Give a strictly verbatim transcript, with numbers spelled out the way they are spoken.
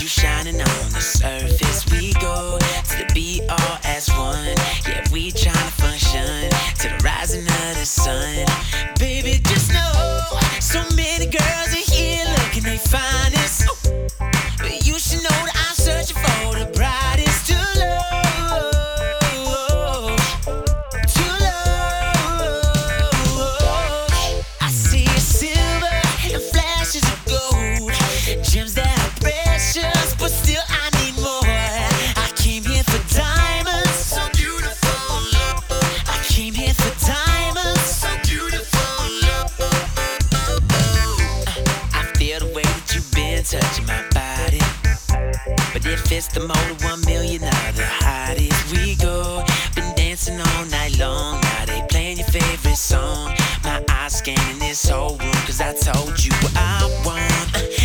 you shining on the surface. We go to the B R S one. Yeah, we tryna function to the rising of the sun. Baby, just know so many girls are here looking their finest. But you should know that I'm searching for the brightest to love, to love. I see a silver and flashes of gold, gems that are precious, but still I need more. I came here for diamonds, so beautiful. I came here for diamonds, so beautiful. I feel the way that you've been touching my body, but if it's the more than one million other hotties, we go. Been dancing all night long, now they playing your favorite song. My eyes scanning this whole room, cause I told you what I want.